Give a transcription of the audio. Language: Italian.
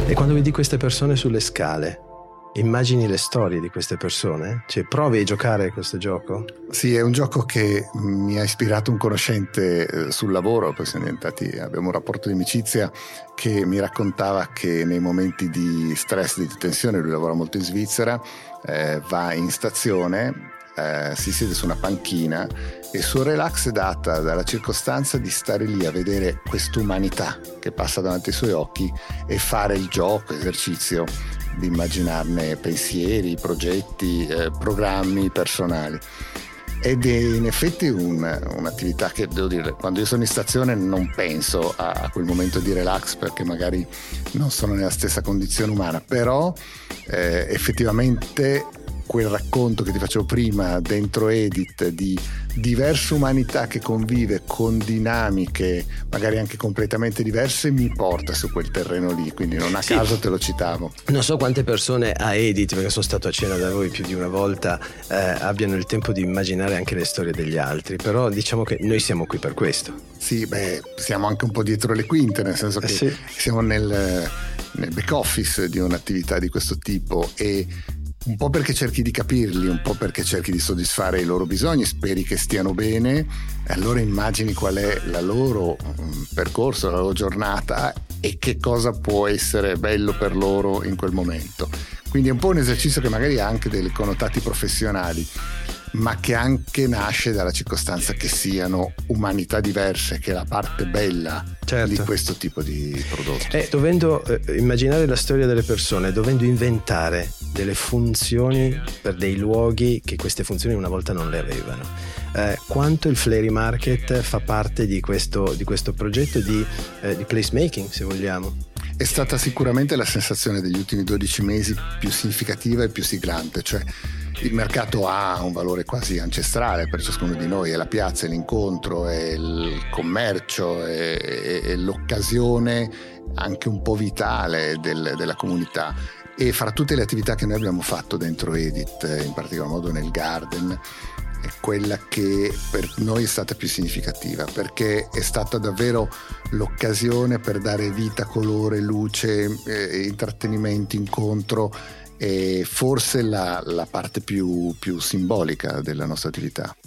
E quando vedi queste persone sulle scale, immagini le storie di queste persone? Cioè, provi a giocare a questo gioco? Sì, è un gioco che mi ha ispirato un conoscente sul lavoro, poi abbiamo un rapporto di amicizia, che mi raccontava che nei momenti di stress, di tensione, lui lavora molto in Svizzera, va in stazione, si siede su una panchina e il suo relax è data dalla circostanza di stare lì a vedere quest'umanità che passa davanti ai suoi occhi e fare il gioco, esercizio di immaginarne pensieri, progetti, programmi personali. Ed è in effetti un'attività che, devo dire, quando io sono in stazione non penso a quel momento di relax, perché magari non sono nella stessa condizione umana, però effettivamente quel racconto che ti facevo prima dentro Edit di diversa umanità che convive con dinamiche magari anche completamente diverse mi porta su quel terreno lì, quindi non a caso te lo citavo. Non so quante persone a Edit, perché sono stato a cena da voi più di una volta, abbiano il tempo di immaginare anche le storie degli altri, però diciamo che noi siamo qui per questo. Sì, siamo anche un po' dietro le quinte, nel senso che siamo nel back office di un'attività di questo tipo, e un po' perché cerchi di capirli, un po' perché cerchi di soddisfare i loro bisogni, speri che stiano bene, e allora immagini qual è la loro percorso, la loro giornata e che cosa può essere bello per loro in quel momento. Quindi è un po' un esercizio che magari ha anche dei connotati professionali, ma che anche nasce dalla circostanza che siano umanità diverse, che è la parte bella di questo tipo di prodotto. Dovendo immaginare la storia delle persone, dovendo inventare delle funzioni per dei luoghi che queste funzioni una volta non le avevano, quanto il Fleury Market fa parte di questo progetto di placemaking, se vogliamo? È stata sicuramente la sensazione degli ultimi 12 mesi più significativa e più siglante, cioè il mercato ha un valore quasi ancestrale per ciascuno di noi, è la piazza, è l'incontro, è il commercio, è l'occasione anche un po' vitale della comunità, e fra tutte le attività che noi abbiamo fatto dentro Edit, in particolar modo nel Garden, è quella che per noi è stata più significativa, perché è stata davvero l'occasione per dare vita, colore, luce, intrattenimento, incontro, e forse la parte più simbolica della nostra attività.